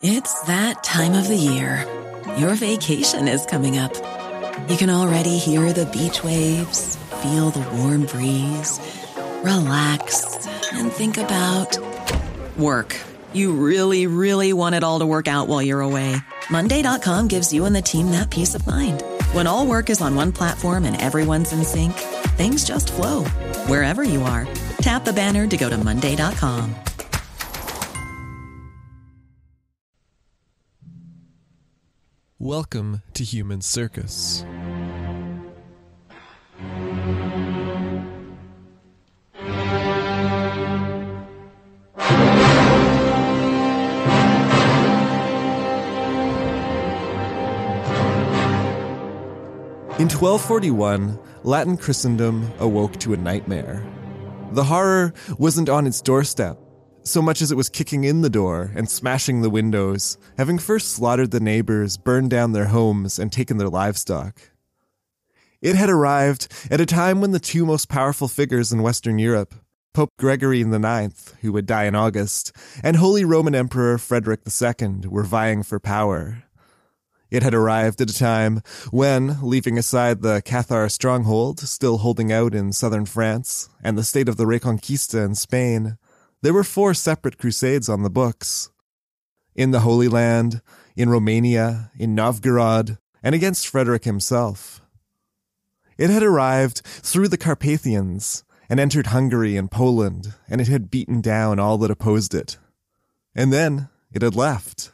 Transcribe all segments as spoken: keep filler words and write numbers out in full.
It's that time of the year. Your vacation is coming up. You can already hear the beach waves, feel the warm breeze, relax, and think about work. You really, really want it all to work out while you're away. Monday dot com gives you and the team that peace of mind. When all work is on one platform and everyone's in sync, things just flow. Wherever you are, tap the banner to go to Monday dot com. Welcome to Human Circus. In twelve forty-one, Latin Christendom awoke to a nightmare. The horror wasn't on its doorstep, so much as it was kicking in the door and smashing the windows, having first slaughtered the neighbors, burned down their homes, and taken their livestock. It had arrived at a time when the two most powerful figures in Western Europe, Pope Gregory the Ninth, who would die in August, and Holy Roman Emperor Frederick the Second, were vying for power. It had arrived at a time when, leaving aside the Cathar stronghold still holding out in southern France and the state of the Reconquista in Spain, there were four separate crusades on the books. In the Holy Land, in Romania, in Novgorod, and against Frederick himself. It had arrived through the Carpathians and entered Hungary and Poland, and it had beaten down all that opposed it. And then it had left.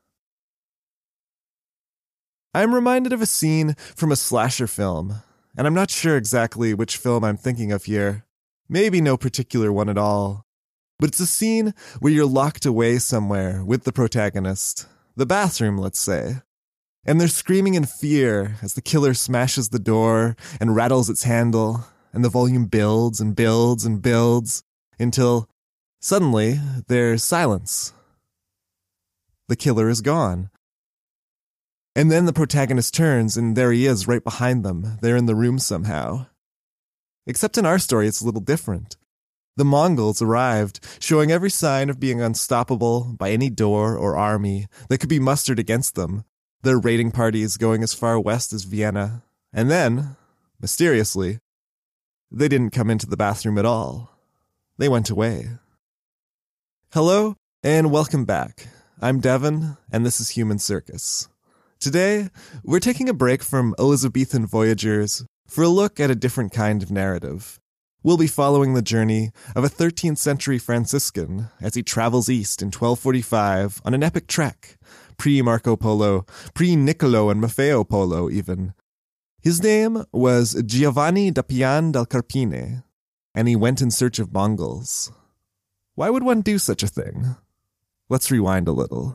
I'm reminded of a scene from a slasher film, and I'm not sure exactly which film I'm thinking of here. Maybe no particular one at all. But it's a scene where you're locked away somewhere with the protagonist, the bathroom, let's say, and they're screaming in fear as the killer smashes the door and rattles its handle, and the volume builds and builds and builds until, suddenly, there's silence. The killer is gone. And then the protagonist turns, and there he is right behind them. They're in the room somehow. Except in our story, it's a little different. The Mongols arrived, showing every sign of being unstoppable by any door or army that could be mustered against them, their raiding parties going as far west as Vienna. And then, mysteriously, they didn't come into the bathroom at all. They went away. Hello, and welcome back. I'm Devin, and this is Human Circus. Today, we're taking a break from Elizabethan voyagers for a look at a different kind of narrative. We'll be following the journey of a thirteenth century Franciscan as he travels east in twelve forty-five on an epic trek, pre-Marco Polo, pre-Niccolo and Maffeo Polo even. His name was Giovanni da Pian del Carpine, and he went in search of Mongols. Why would one do such a thing? Let's rewind a little.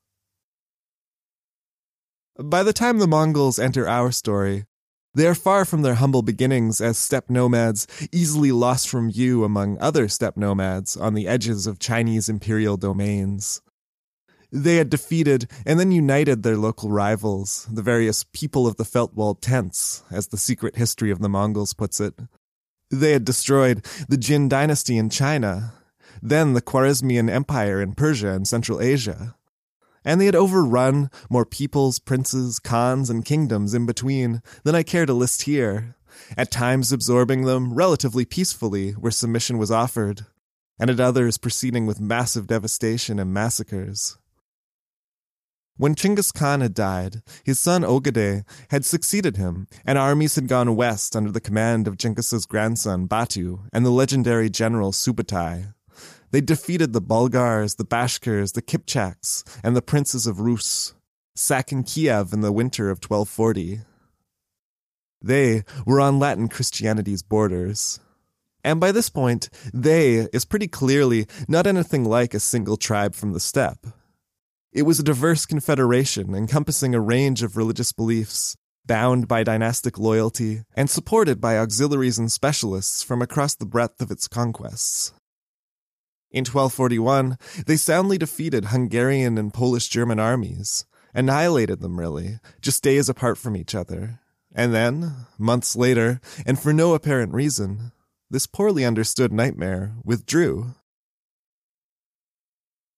By the time the Mongols enter our story, they are far from their humble beginnings as steppe nomads, easily lost from view among other steppe nomads on the edges of Chinese imperial domains. They had defeated and then united their local rivals, the various people of the felt-walled tents, as the secret history of the Mongols puts it. They had destroyed the Jin dynasty in China, then the Khwarezmian Empire in Persia and Central Asia. And they had overrun more peoples, princes, khans, and kingdoms in between than I care to list here, at times absorbing them relatively peacefully where submission was offered, and at others proceeding with massive devastation and massacres. When Chinggis Khan had died, his son Ogedei had succeeded him, and armies had gone west under the command of Chinggis' grandson Batu and the legendary general Subutai. They defeated the Bulgars, the Bashkirs, the Kipchaks, and the princes of Rus, sacking Kiev in the winter of twelve forty. They were on Latin Christianity's borders. And by this point, they is pretty clearly not anything like a single tribe from the steppe. It was a diverse confederation encompassing a range of religious beliefs, bound by dynastic loyalty, and supported by auxiliaries and specialists from across the breadth of its conquests. In twelve forty-one, they soundly defeated Hungarian and Polish-German armies, annihilated them really, just days apart from each other. And then, months later, and for no apparent reason, this poorly understood nightmare withdrew.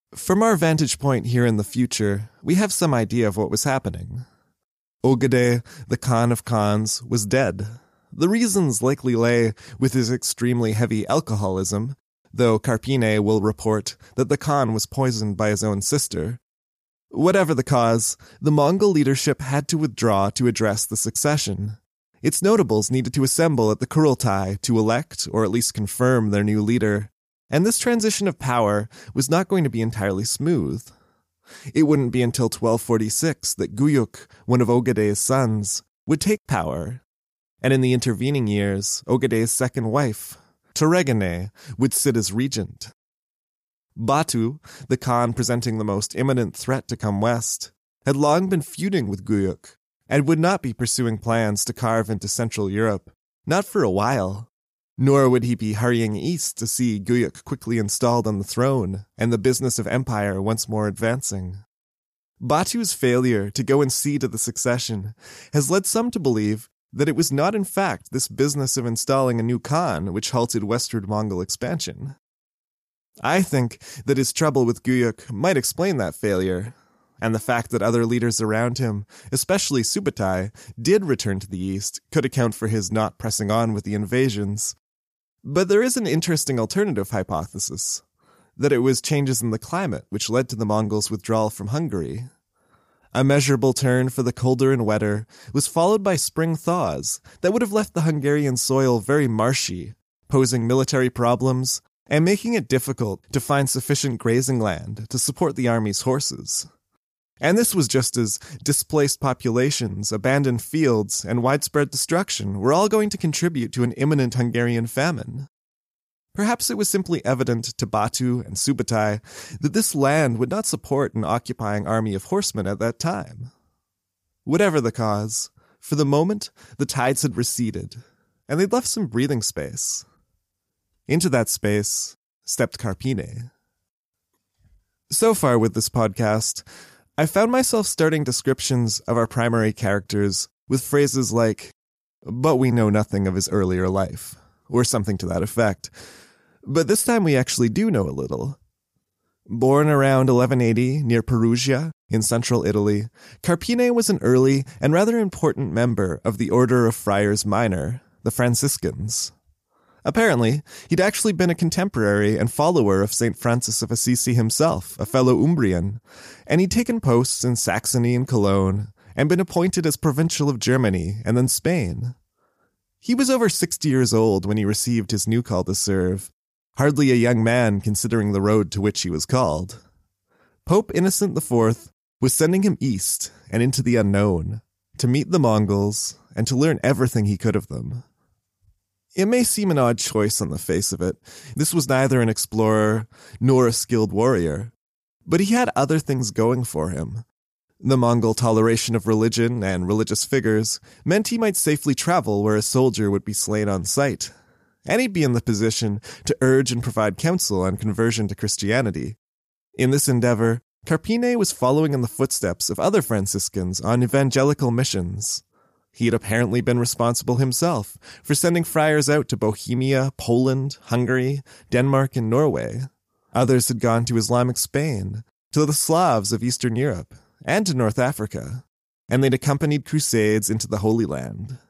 From our vantage point here in the future, we have some idea of what was happening. Ogedei, the Khan of Khans, was dead. The reasons likely lay with his extremely heavy alcoholism, though Carpine will report that the Khan was poisoned by his own sister. Whatever the cause, the Mongol leadership had to withdraw to address the succession. Its notables needed to assemble at the Kurultai to elect, or at least confirm, their new leader, and this transition of power was not going to be entirely smooth. It wouldn't be until twelve forty-six that Guyuk, one of Ogedei's sons, would take power, and in the intervening years, Ogedei's second wife, Teregane, would sit as regent. Batu, the Khan presenting the most imminent threat to come west, had long been feuding with Guyuk, and would not be pursuing plans to carve into Central Europe, not for a while. Nor would he be hurrying east to see Guyuk quickly installed on the throne and the business of empire once more advancing. Batu's failure to go and see to the succession has led some to believe that it was not in fact this business of installing a new Khan which halted westward Mongol expansion. I think that his trouble with Guyuk might explain that failure, and the fact that other leaders around him, especially Subutai, did return to the east could account for his not pressing on with the invasions. But there is an interesting alternative hypothesis, that it was changes in the climate which led to the Mongols' withdrawal from Hungary. A measurable turn for the colder and wetter was followed by spring thaws that would have left the Hungarian soil very marshy, posing military problems and making it difficult to find sufficient grazing land to support the army's horses. And this was just as displaced populations, abandoned fields, and widespread destruction were all going to contribute to an imminent Hungarian famine. Perhaps it was simply evident to Batu and Subutai that this land would not support an occupying army of horsemen at that time. Whatever the cause, for the moment, the tides had receded, and they'd left some breathing space. Into that space stepped Carpine. So far with this podcast, I found myself starting descriptions of our primary characters with phrases like, "but we know nothing of his earlier life," or something to that effect. But this time we actually do know a little. Born around eleven eighty near Perugia in central Italy, Carpine was an early and rather important member of the Order of Friars Minor, the Franciscans. Apparently, he'd actually been a contemporary and follower of Saint Francis of Assisi himself, a fellow Umbrian, and he'd taken posts in Saxony and Cologne, and been appointed as provincial of Germany and then Spain. He was over sixty years old when he received his new call to serve, hardly a young man considering the road to which he was called. Pope Innocent the Fourth was sending him east and into the unknown, to meet the Mongols and to learn everything he could of them. It may seem an odd choice on the face of it. This was neither an explorer nor a skilled warrior, but he had other things going for him. The Mongol toleration of religion and religious figures meant he might safely travel where a soldier would be slain on sight, and he'd be in the position to urge and provide counsel on conversion to Christianity. In this endeavor, Carpine was following in the footsteps of other Franciscans on evangelical missions. He had apparently been responsible himself for sending friars out to Bohemia, Poland, Hungary, Denmark, and Norway. Others had gone to Islamic Spain, to the Slavs of Eastern Europe, and to North Africa, and they'd accompanied crusades into the Holy Land.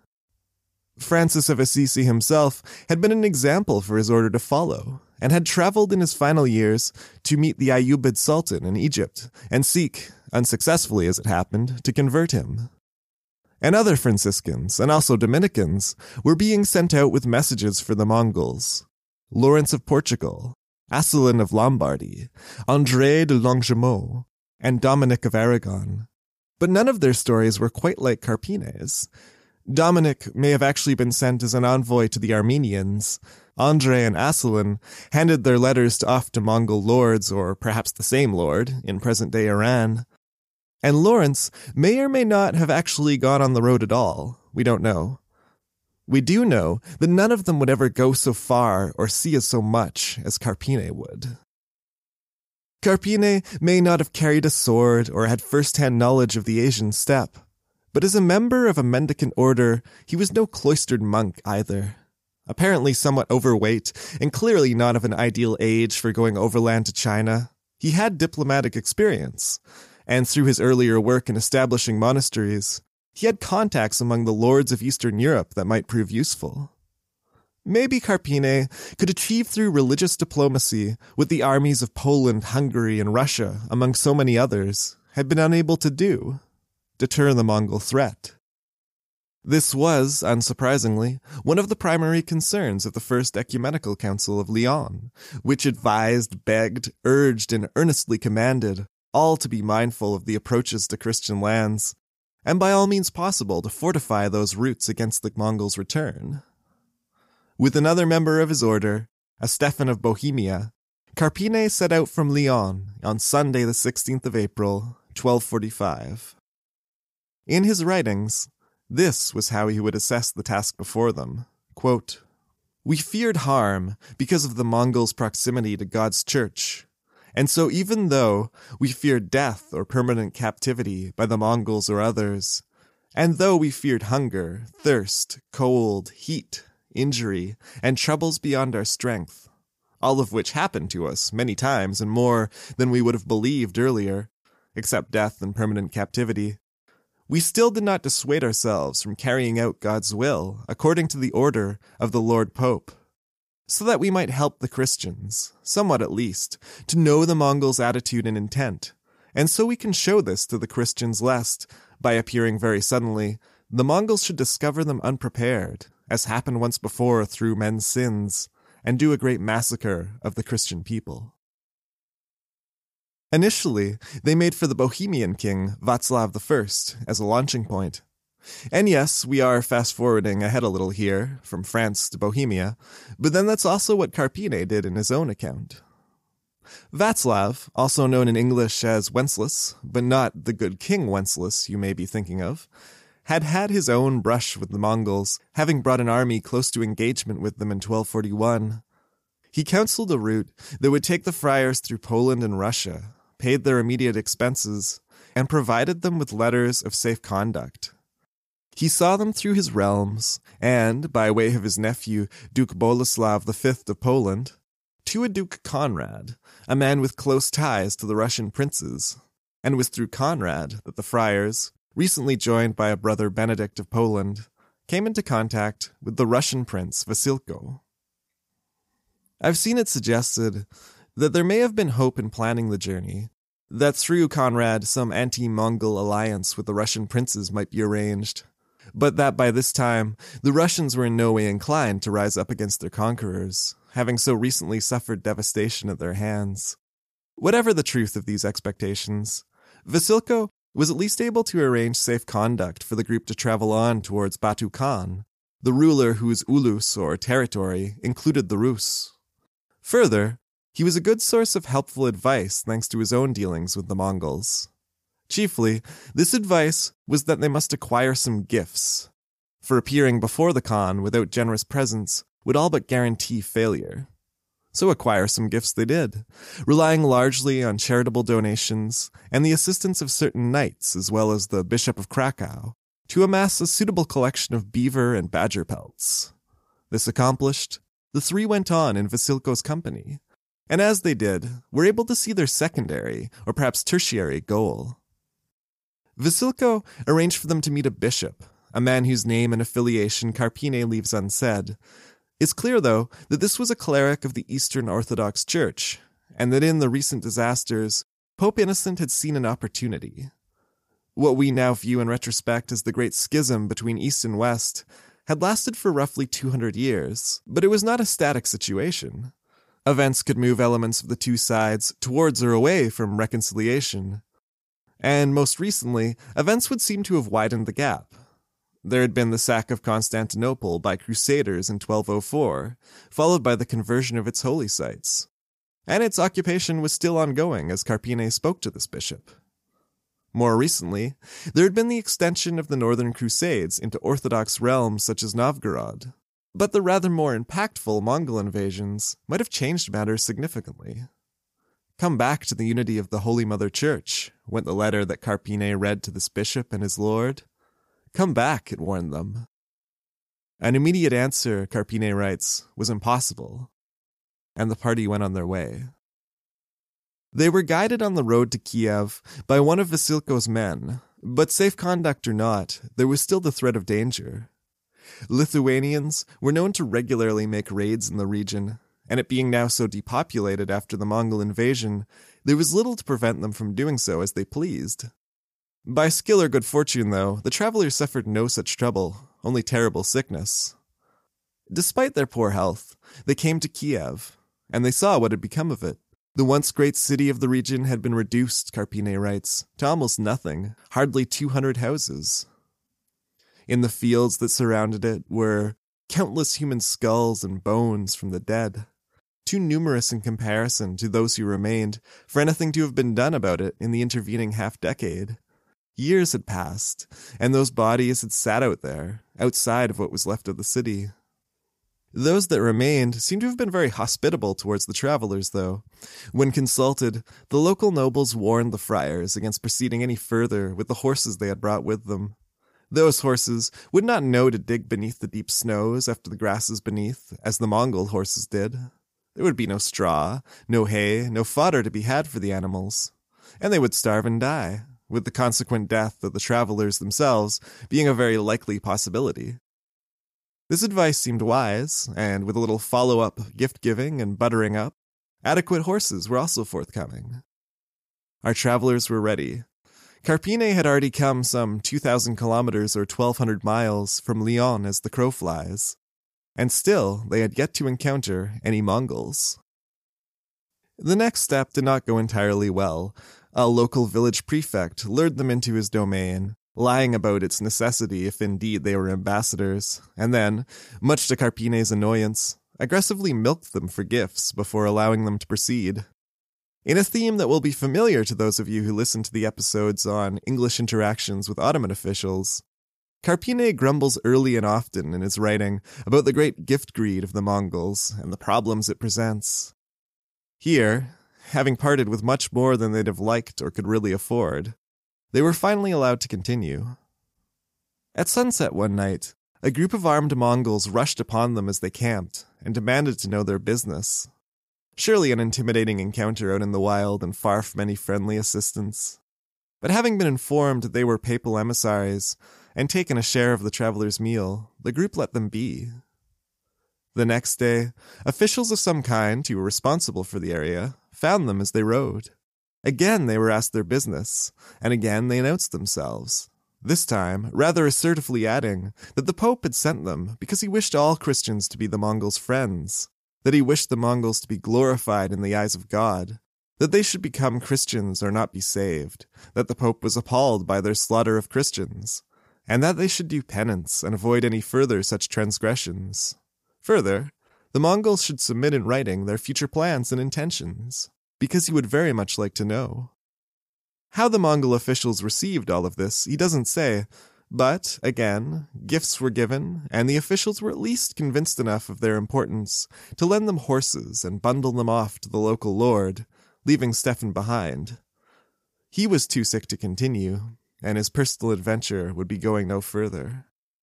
Francis of Assisi himself had been an example for his order to follow, and had traveled in his final years to meet the Ayyubid Sultan in Egypt and seek, unsuccessfully as it happened, to convert him. And other Franciscans, and also Dominicans, were being sent out with messages for the Mongols. Lawrence of Portugal, Asselin of Lombardy, André de Longjumeau, and Dominic of Aragon. But none of their stories were quite like Carpine's. Dominic may have actually been sent as an envoy to the Armenians. André and Asselin handed their letters off to Mongol lords, or perhaps the same lord, in present-day Iran. And Lawrence may or may not have actually gone on the road at all. We don't know. We do know that none of them would ever go so far or see as so much as Carpine would. Carpine may not have carried a sword or had first-hand knowledge of the Asian steppe, but as a member of a mendicant order, he was no cloistered monk either. Apparently somewhat overweight and clearly not of an ideal age for going overland to China. He had diplomatic experience, and through his earlier work in establishing monasteries, he had contacts among the lords of Eastern Europe that might prove useful. Maybe Carpine could achieve through religious diplomacy what the armies of Poland, Hungary, and Russia, among so many others, had been unable to do: deter the Mongol threat. This was, unsurprisingly, one of the primary concerns of the First Ecumenical Council of Lyon, which advised, begged, urged, and earnestly commanded all to be mindful of the approaches to Christian lands, and by all means possible to fortify those routes against the Mongols' return. With another member of his order, a Stephen of Bohemia, Carpine set out from Lyon on Sunday the sixteenth of April, twelve forty-five. In his writings, this was how he would assess the task before them. Quote, "We feared harm because of the Mongols' proximity to God's church, and so even though we feared death or permanent captivity by the Mongols or others, and though we feared hunger, thirst, cold, heat, injury, and troubles beyond our strength, all of which happened to us many times and more than we would have believed earlier, except death and permanent captivity, we still did not dissuade ourselves from carrying out God's will according to the order of the Lord Pope, so that we might help the Christians, somewhat at least, to know the Mongols' attitude and intent, and so we can show this to the Christians lest, by appearing very suddenly, the Mongols should discover them unprepared, as happened once before through men's sins, and do a great massacre of the Christian people." Initially, they made for the Bohemian king, Václav the First, as a launching point. And yes, we are fast-forwarding ahead a little here, from France to Bohemia, but then that's also what Carpine did in his own account. Václav, also known in English as Wenceslas, but not the good King Wenceslas you may be thinking of, had had his own brush with the Mongols, having brought an army close to engagement with them in twelve forty-one. He counseled a route that would take the friars through Poland and Russia, paid their immediate expenses, and provided them with letters of safe conduct. He saw them through his realms, and, by way of his nephew, Duke Boleslav the Fifth of Poland, to a Duke Conrad, a man with close ties to the Russian princes, and it was through Conrad that the friars, recently joined by a brother Benedict of Poland, came into contact with the Russian prince Vasilko. I've seen it suggested that there may have been hope in planning the journey, that through Conrad some anti-Mongol alliance with the Russian princes might be arranged, but that by this time the Russians were in no way inclined to rise up against their conquerors, having so recently suffered devastation at their hands. Whatever the truth of these expectations, Vasilko was at least able to arrange safe conduct for the group to travel on towards Batu Khan, the ruler whose ulus, or territory, included the Rus. Further, he was a good source of helpful advice thanks to his own dealings with the Mongols. Chiefly, this advice was that they must acquire some gifts, for appearing before the Khan without generous presents would all but guarantee failure. So acquire some gifts they did, relying largely on charitable donations and the assistance of certain knights as well as the Bishop of Krakow, to amass a suitable collection of beaver and badger pelts. This accomplished, the three went on in Vasilko's company, and as they did, were able to see their secondary, or perhaps tertiary, goal. Vasilko arranged for them to meet a bishop, a man whose name and affiliation Carpine leaves unsaid. It's clear, though, that this was a cleric of the Eastern Orthodox Church, and that in the recent disasters, Pope Innocent had seen an opportunity. What we now view in retrospect as the great schism between East and West had lasted for roughly two hundred years, but it was not a static situation. Events could move elements of the two sides towards or away from reconciliation. And most recently, events would seem to have widened the gap. There had been the sack of Constantinople by Crusaders in twelve oh four, followed by the conversion of its holy sites. And its occupation was still ongoing as Carpine spoke to this bishop. More recently, there had been the extension of the Northern Crusades into Orthodox realms such as Novgorod, but the rather more impactful Mongol invasions might have changed matters significantly. "Come back to the unity of the Holy Mother Church," went the letter that Carpine read to this bishop and his lord. "Come back," it warned them. An immediate answer, Carpine writes, was impossible, and the party went on their way. They were guided on the road to Kiev by one of Vasilko's men, but safe conduct or not, there was still the threat of danger. Lithuanians were known to regularly make raids in the region, and it being now so depopulated after the Mongol invasion, there was little to prevent them from doing so as they pleased. By skill or good fortune, though, the travelers suffered no such trouble, only terrible sickness. Despite their poor health, they came to Kiev, and they saw what had become of it. The once great city of the region had been reduced, Karpine writes, to almost nothing, hardly two hundred houses. In the fields that surrounded it were countless human skulls and bones from the dead, too numerous in comparison to those who remained for anything to have been done about it in the intervening half-decade. Years had passed, and those bodies had sat out there, outside of what was left of the city. Those that remained seemed to have been very hospitable towards the travelers, though. When consulted, the local nobles warned the friars against proceeding any further with the horses they had brought with them. Those horses would not know to dig beneath the deep snows after the grasses beneath, as the Mongol horses did. There would be no straw, no hay, no fodder to be had for the animals, and they would starve and die, with the consequent death of the travelers themselves being a very likely possibility. This advice seemed wise, and with a little follow-up gift-giving and buttering up, adequate horses were also forthcoming. Our travelers were ready. Karpine had already come some two thousand kilometers or twelve hundred miles from Lyon as the crow flies, and still they had yet to encounter any Mongols. The next step did not go entirely well. A local village prefect lured them into his domain, lying about its necessity if indeed they were ambassadors, and then, much to Karpine's annoyance, aggressively milked them for gifts before allowing them to proceed. In a theme that will be familiar to those of you who listen to the episodes on English interactions with Ottoman officials, Karpine grumbles early and often in his writing about the great gift greed of the Mongols and the problems it presents. Here, having parted with much more than they'd have liked or could really afford, they were finally allowed to continue. At sunset one night, a group of armed Mongols rushed upon them as they camped and demanded to know their business. Surely an intimidating encounter out in the wild and far from any friendly assistance. But having been informed that they were papal emissaries and taken a share of the travelers' meal, the group let them be. The next day, officials of some kind who were responsible for the area found them as they rode. Again they were asked their business, and again they announced themselves, this time rather assertively adding that the Pope had sent them because he wished all Christians to be the Mongols' friends, that he wished the Mongols to be glorified in the eyes of God, that they should become Christians or not be saved, that the Pope was appalled by their slaughter of Christians, and that they should do penance and avoid any further such transgressions. Further, the Mongols should submit in writing their future plans and intentions, because he would very much like to know. How the Mongol officials received all of this, he doesn't say, but, again, gifts were given, and the officials were at least convinced enough of their importance to lend them horses and bundle them off to the local lord, leaving Stefan behind. He was too sick to continue, and his personal adventure would be going no further.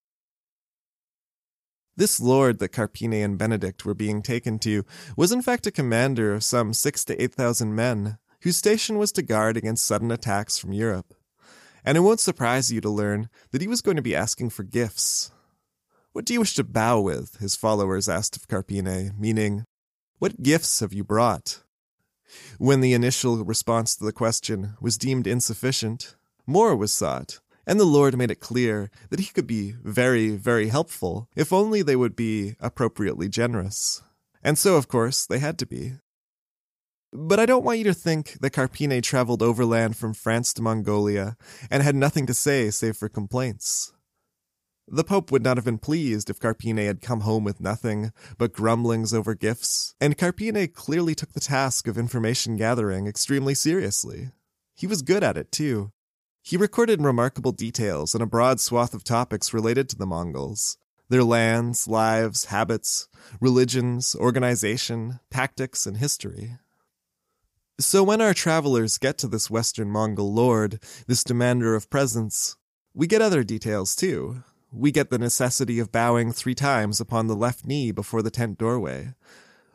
This lord that Karpine and Benedict were being taken to was in fact a commander of some six to eight thousand men, whose station was to guard against sudden attacks from Europe. And it won't surprise you to learn that he was going to be asking for gifts. What do you wish to bow with? His followers asked of Karpine, meaning, what gifts have you brought? When the initial response to the question was deemed insufficient, more was sought. And the Lord made it clear that he could be very, very helpful if only they would be appropriately generous. And so, of course, they had to be. But I don't want you to think that Karpine traveled overland from France to Mongolia and had nothing to say save for complaints. The Pope would not have been pleased if Karpine had come home with nothing but grumblings over gifts, and Karpine clearly took the task of information gathering extremely seriously. He was good at it, too. He recorded remarkable details on a broad swath of topics related to the Mongols, their lands, lives, habits, religions, organization, tactics, and history. So when our travelers get to this Western Mongol lord, this demander of presents, we get other details too. We get the necessity of bowing three times upon the left knee before the tent doorway.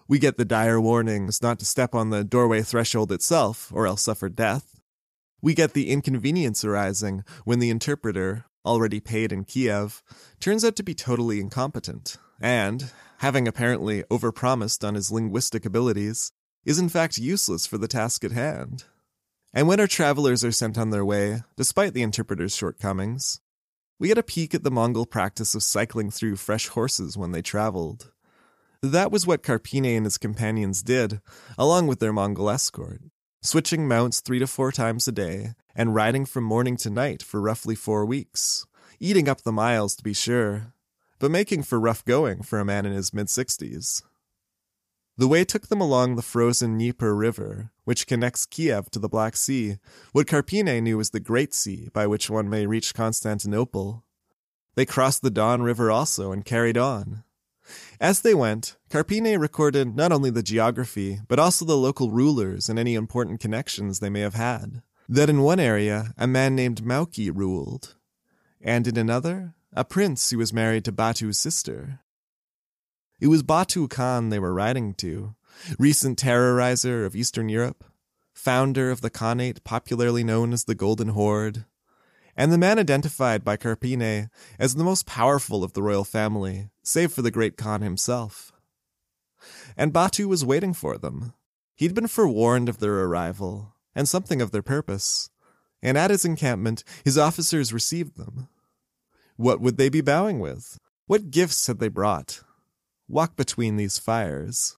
We get the dire warnings not to step on the doorway threshold itself, or else suffer death. We get the inconvenience arising when the interpreter, already paid in Kiev, turns out to be totally incompetent, and, having apparently overpromised on his linguistic abilities, is in fact useless for the task at hand. And when our travelers are sent on their way, despite the interpreter's shortcomings, we get a peek at the Mongol practice of cycling through fresh horses when they traveled. That was what Carpine and his companions did, along with their Mongol escort, switching mounts three to four times a day, and riding from morning to night for roughly four weeks, eating up the miles to be sure, but making for rough going for a man in his mid-sixties. The way took them along the frozen Dnieper River, which connects Kiev to the Black Sea, what Carpine knew as the Great Sea, by which one may reach Constantinople. They crossed the Don River also and carried on. As they went, Carpine recorded not only the geography, but also the local rulers and any important connections they may have had. That in one area, a man named Mauki ruled, and in another, a prince who was married to Batu's sister. It was Batu Khan they were riding to, recent terrorizer of Eastern Europe, founder of the Khanate popularly known as the Golden Horde, and the man identified by Carpine as the most powerful of the royal family, save for the great Khan himself. And Batu was waiting for them. He'd been forewarned of their arrival, and something of their purpose, and at his encampment his officers received them. What would they be bowing with? What gifts had they brought? Walk between these fires.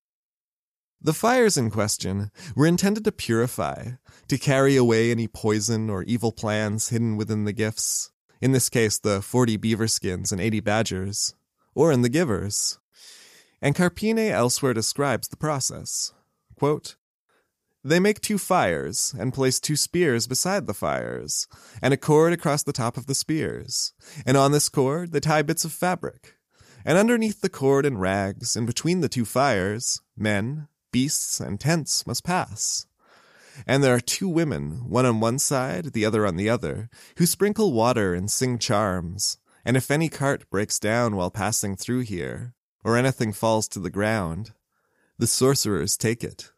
The fires in question were intended to purify, to carry away any poison or evil plans hidden within the gifts, in this case the forty beaver skins and eighty badgers, or in the givers. And Carpine elsewhere describes the process. Quote, "They make two fires, and place two spears beside the fires, and a cord across the top of the spears, and on this cord they tie bits of fabric. And underneath the cord and rags, and between the two fires, men, beasts, and tents must pass. And there are two women, one on one side, the other on the other, who sprinkle water and sing charms, and if any cart breaks down while passing through here, or anything falls to the ground, the sorcerers take it."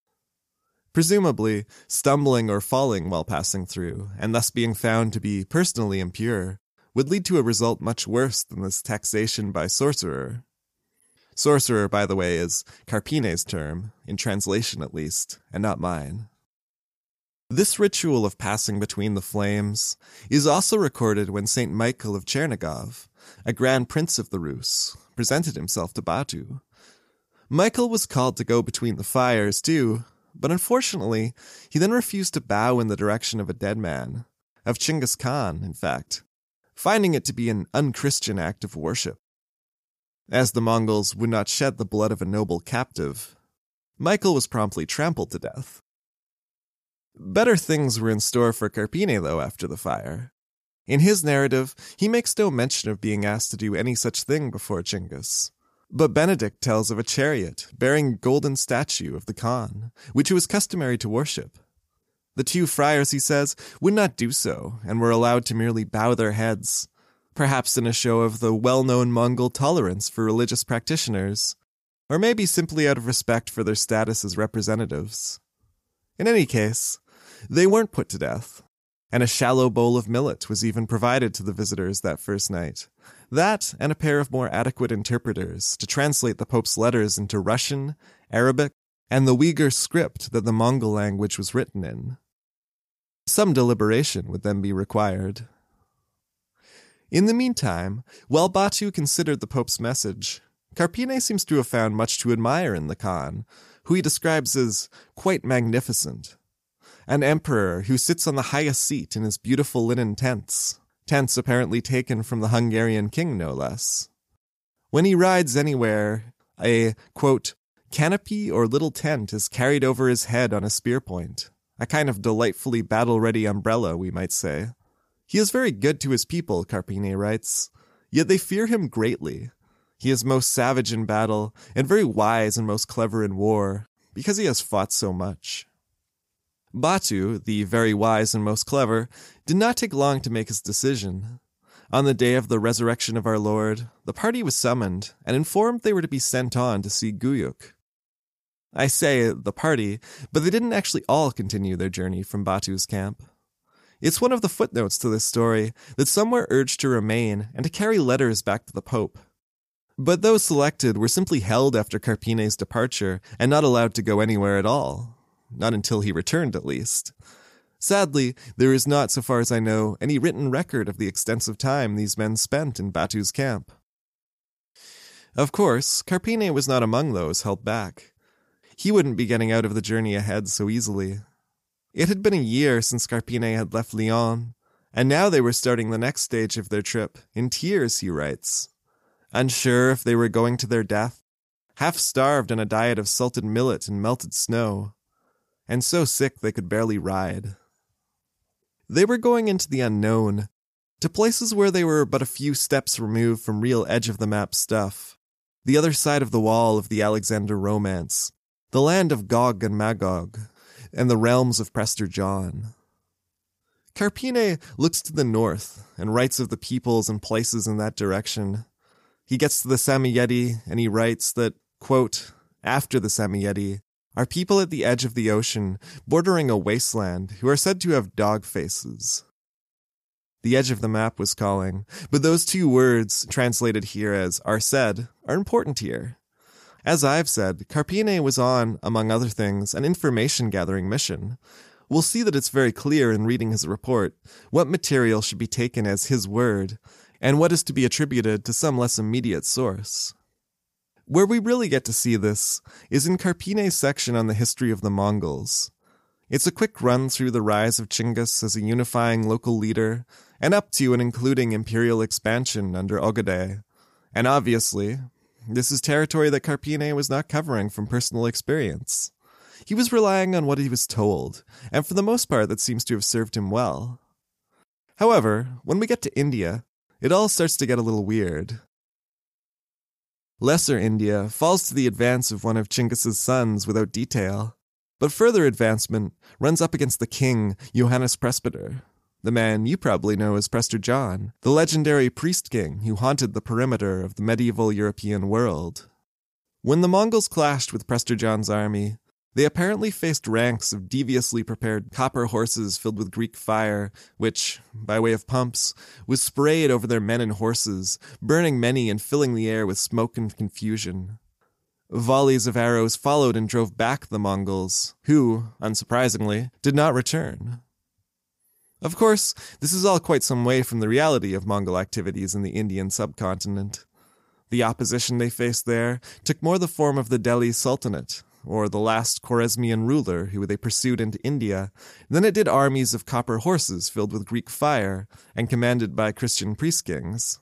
Presumably, stumbling or falling while passing through, and thus being found to be personally impure, would lead to a result much worse than this taxation by sorcerer. Sorcerer, by the way, is Carpine's term, in translation at least, and not mine. This ritual of passing between the flames is also recorded when Saint Michael of Chernigov, a grand prince of the Rus, presented himself to Batu. Michael was called to go between the fires too, but unfortunately, he then refused to bow in the direction of a dead man, of Chinggis Khan, in fact, finding it to be an unchristian act of worship. As the Mongols would not shed the blood of a noble captive, Michael was promptly trampled to death. Better things were in store for Carpine, though, after the fire. In his narrative, he makes no mention of being asked to do any such thing before Chinggis. But Benedict tells of a chariot bearing a golden statue of the Khan, which it was customary to worship. The two friars, he says, would not do so, and were allowed to merely bow their heads, perhaps in a show of the well-known Mongol tolerance for religious practitioners, or maybe simply out of respect for their status as representatives. In any case, they weren't put to death, and a shallow bowl of millet was even provided to the visitors that first night. That, and a pair of more adequate interpreters to translate the Pope's letters into Russian, Arabic, and the Uyghur script that the Mongol language was written in. Some deliberation would then be required. In the meantime, while Batu considered the Pope's message, Carpine seems to have found much to admire in the Khan, who he describes as quite magnificent. An emperor who sits on the highest seat in his beautiful linen tents, tents apparently taken from the Hungarian king, no less. When he rides anywhere, a, quote, canopy or little tent is carried over his head on a spear point, a kind of delightfully battle-ready umbrella, we might say. He is very good to his people, Carpine writes, yet they fear him greatly. He is most savage in battle, and very wise and most clever in war, because he has fought so much. Batu, the very wise and most clever, did not take long to make his decision. On the day of the resurrection of our Lord, the party was summoned and informed they were to be sent on to see Guyuk, I say the party, but they didn't actually all continue their journey from Batu's camp. It's one of the footnotes to this story that some were urged to remain and to carry letters back to the Pope. But those selected were simply held after Carpine's departure and not allowed to go anywhere at all. Not until he returned, at least. Sadly, there is not, so far as I know, any written record of the extensive time these men spent in Batu's camp. Of course, Carpine was not among those held back. He wouldn't be getting out of the journey ahead so easily. It had been a year since Carpine had left Lyon, and now they were starting the next stage of their trip, in tears, he writes. Unsure if they were going to their death, half-starved on a diet of salted millet and melted snow, and so sick they could barely ride. They were going into the unknown, to places where they were but a few steps removed from real edge-of-the-map stuff, the other side of the wall of the Alexander Romance, the land of Gog and Magog, and the realms of Prester John. Carpine looks to the north and writes of the peoples and places in that direction. He gets to the Samiyedi and he writes that, quote, after the Samiyedi are people at the edge of the ocean bordering a wasteland who are said to have dog faces. The edge of the map was calling, but those two words, translated here as are said, are important here. As I've said, Carpine was on, among other things, an information-gathering mission. We'll see that it's very clear in reading his report what material should be taken as his word, and what is to be attributed to some less immediate source. Where we really get to see this is in Carpine's section on the history of the Mongols. It's a quick run through the rise of Chinggis as a unifying local leader, and up to and including imperial expansion under Ogadai. And obviously, this is territory that Carpine was not covering from personal experience. He was relying on what he was told, and for the most part that seems to have served him well. However, when we get to India, it all starts to get a little weird. Lesser India falls to the advance of one of Chinggis's sons without detail, but further advancement runs up against the king, Johannes Presbyter, the man you probably know as Prester John, the legendary priest-king who haunted the perimeter of the medieval European world. When the Mongols clashed with Prester John's army, they apparently faced ranks of deviously prepared copper horses filled with Greek fire, which, by way of pumps, was sprayed over their men and horses, burning many and filling the air with smoke and confusion. Volleys of arrows followed and drove back the Mongols, who, unsurprisingly, did not return. Of course, this is all quite some way from the reality of Mongol activities in the Indian subcontinent. The opposition they faced there took more the form of the Delhi Sultanate, or the last Khwarezmian ruler who they pursued into India, than it did armies of copper horses filled with Greek fire and commanded by Christian priest-kings.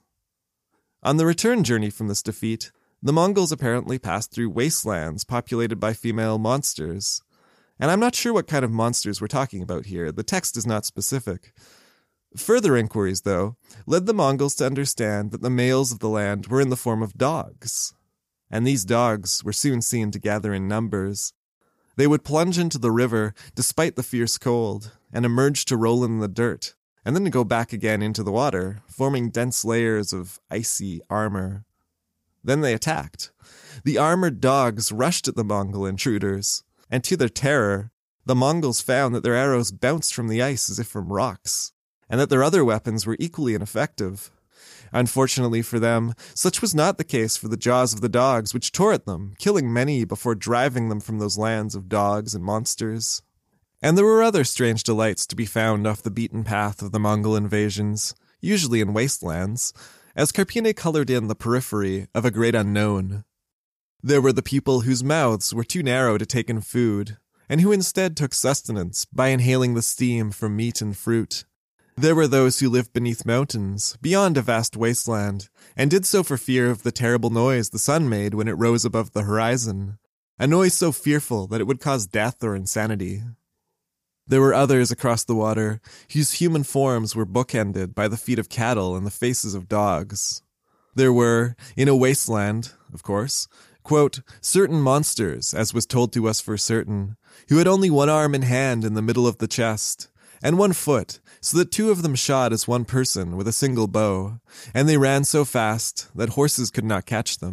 On the return journey from this defeat, the Mongols apparently passed through wastelands populated by female monsters. And I'm not sure what kind of monsters we're talking about here. The text is not specific. Further inquiries, though, led the Mongols to understand that the males of the land were in the form of dogs. And these dogs were soon seen to gather in numbers. They would plunge into the river despite the fierce cold, and emerge to roll in the dirt, and then go back again into the water, forming dense layers of icy armor. Then they attacked. The armored dogs rushed at the Mongol intruders, and to their terror, the Mongols found that their arrows bounced from the ice as if from rocks, and that their other weapons were equally ineffective. Unfortunately for them, such was not the case for the jaws of the dogs, which tore at them, killing many before driving them from those lands of dogs and monsters. And there were other strange delights to be found off the beaten path of the Mongol invasions, usually in wastelands, as Carpine colored in the periphery of a great unknown. There were the people whose mouths were too narrow to take in food, and who instead took sustenance by inhaling the steam from meat and fruit. There were those who lived beneath mountains, beyond a vast wasteland, and did so for fear of the terrible noise the sun made when it rose above the horizon, a noise so fearful that it would cause death or insanity. There were others across the water, whose human forms were bookended by the feet of cattle and the faces of dogs. There were, in a wasteland, of course, quote, certain monsters, as was told to us for certain, who had only one arm and hand in the middle of the chest, and one foot, so that two of them shot as one person with a single bow, and they ran so fast that horses could not catch them.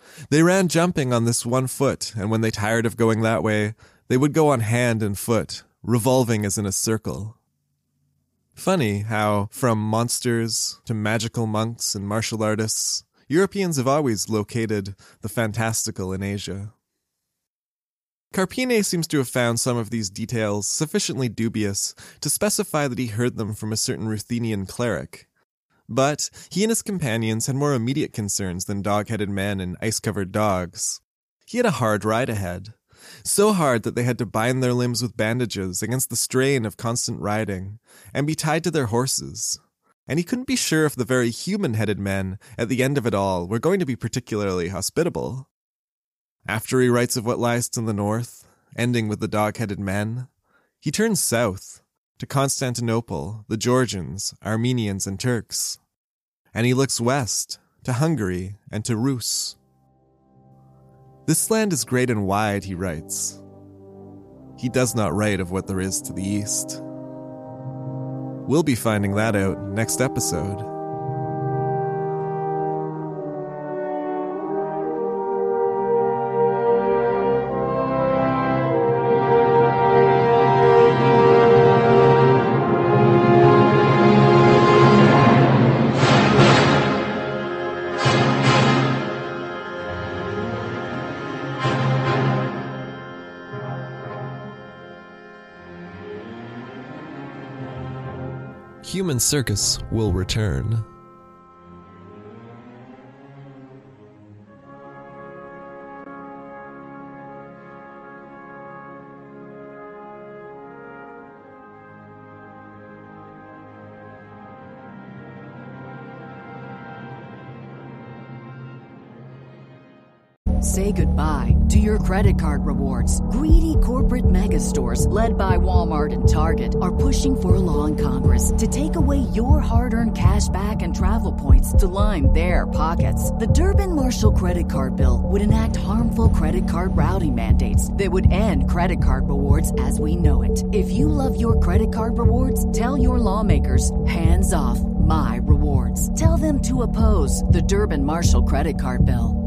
They ran jumping on this one foot, and when they tired of going that way, they would go on hand and foot, revolving as in a circle. Funny how, from monsters to magical monks and martial artists, Europeans have always located the fantastical in Asia. Carpine seems to have found some of these details sufficiently dubious to specify that he heard them from a certain Ruthenian cleric. But he and his companions had more immediate concerns than dog-headed men and ice-covered dogs. He had a hard ride ahead, so hard that they had to bind their limbs with bandages against the strain of constant riding, and be tied to their horses. And he couldn't be sure if the very human-headed men at the end of it all were going to be particularly hospitable. After he writes of what lies to the north, ending with the dog-headed men, he turns south, to Constantinople, the Georgians, Armenians, and Turks. And he looks west, to Hungary and to Rus. This land is great and wide, he writes. He does not write of what there is to the east. We'll be finding that out next episode. Human Circus will return. Say goodbye to your credit card rewards. Greedy corporate mega stores, led by Walmart and Target, are pushing for a law in Congress to take away your hard-earned cash back and travel points to line their pockets. The Durbin-Marshall credit card bill would enact harmful credit card routing mandates that would end credit card rewards as we know it. If you love your credit card rewards, tell your lawmakers, hands off my rewards. Tell them to oppose the Durbin-Marshall credit card bill.